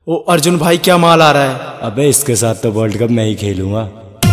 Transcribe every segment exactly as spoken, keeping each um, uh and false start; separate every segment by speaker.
Speaker 1: ओ अर्जुन भाई, क्या माल आ रहा है?
Speaker 2: अबे इसके साथ तो वर्ल्ड कप मैं ही खेलूंगा।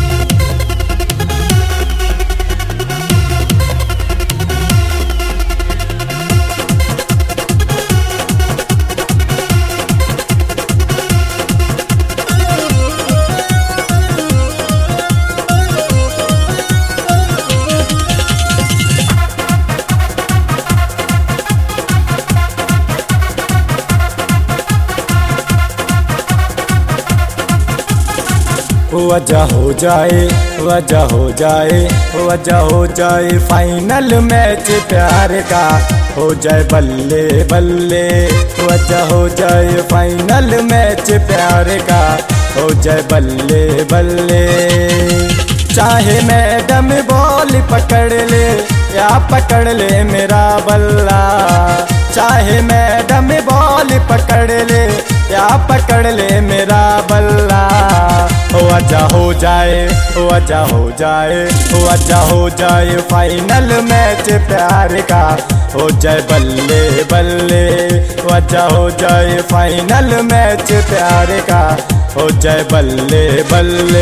Speaker 2: वजह हो जाए वजह हो जाए वजह हो जाए फाइनल मैच प्यार का, हो जाए बल्ले बल्ले। वजह हो जाए फाइनल मैच प्यार का, हो जाए बल्ले बल्ले। चाहे मैडम बॉल पकड़ ले या पकड़ ले मेरा बल्ला, चाहे मैडम बॉल पकड़ ले या पकड़ ले मेरा बल्ला। वजह हो जाए वजह हो जाए वजह हो जाए फाइनल मैच प्यार का, हो जाए बल्ले बल्ले। वजह हो जाए फाइनल मैच प्यार का, हो जाए बल्ले बल्ले।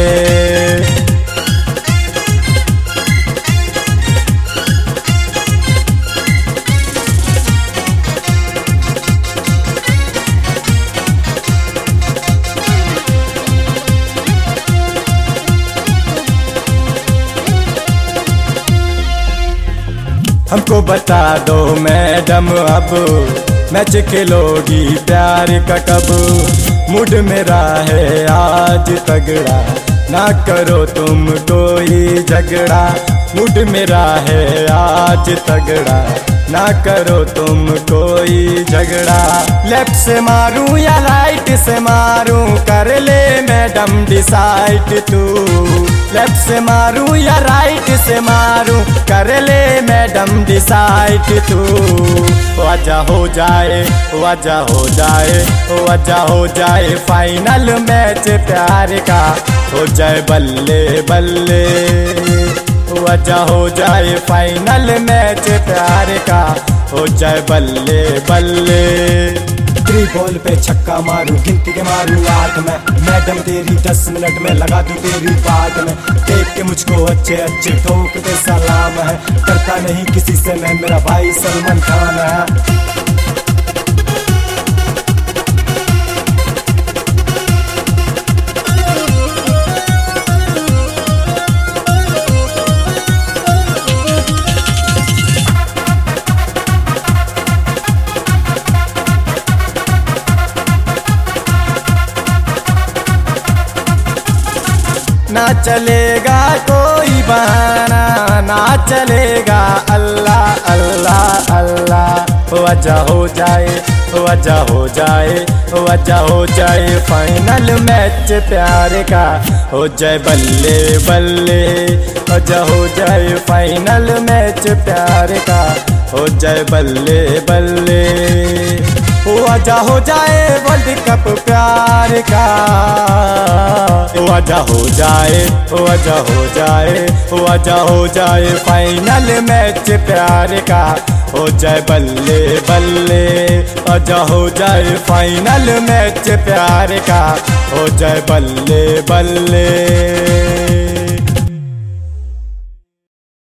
Speaker 2: हमको बता दो मैडम अब मैच खेलोगी प्यार का कब? मूड मेरा है आज तगड़ा, ना करो तुम कोई झगड़ा। मूड मेरा है आज तगड़ा, ना करो तुम कोई झगड़ा। लेफ्ट से मारूं या राइट से मारूं, कर ले मैडम डिसाइड तू। लेफ्ट से मारूं या राइट से मारूं, कर ले मैडम डिसाइड तू। वजह हो जाए वजह हो जाए वजह हो जाए फाइनल मैच प्यार का, हो जाए बल्ले बल्ले। वजह हो जाए फाइनल मैच प्यार का, हो जाए बल्ले बल्ले। थ्री बॉल पे छक्का मारूं, गिनती के मारूं आठ में। मैडम तेरी दस मिनट में लगा दूं तेरी बात में। देख के मुझको अच्छे अच्छे ठोकते सलाम है, करता नहीं किसी से मैं, मेरा भाई सलमान खान है। ना चलेगा कोई बहाना, ना चलेगा अल्लाह अल्लाह अल्लाह। वजह हो जाए वजह हो जाए वजह हो जाए फाइनल मैच प्यार का, हो जाए बल्ले बल्ले। वजह हो जाए फाइनल मैच प्यार का, हो जाए बल्ले बल्ले। वजह हो जाए वर्ल्ड कप प्यार का, वजह हो जाए वजह हो जाए वजह हो जाए फाइनल मैच प्यार का, हो जाए बल्ले बल्ले। वजह हो जाए फाइनल मैच प्यार का, हो जाए बल्ले बल्ले।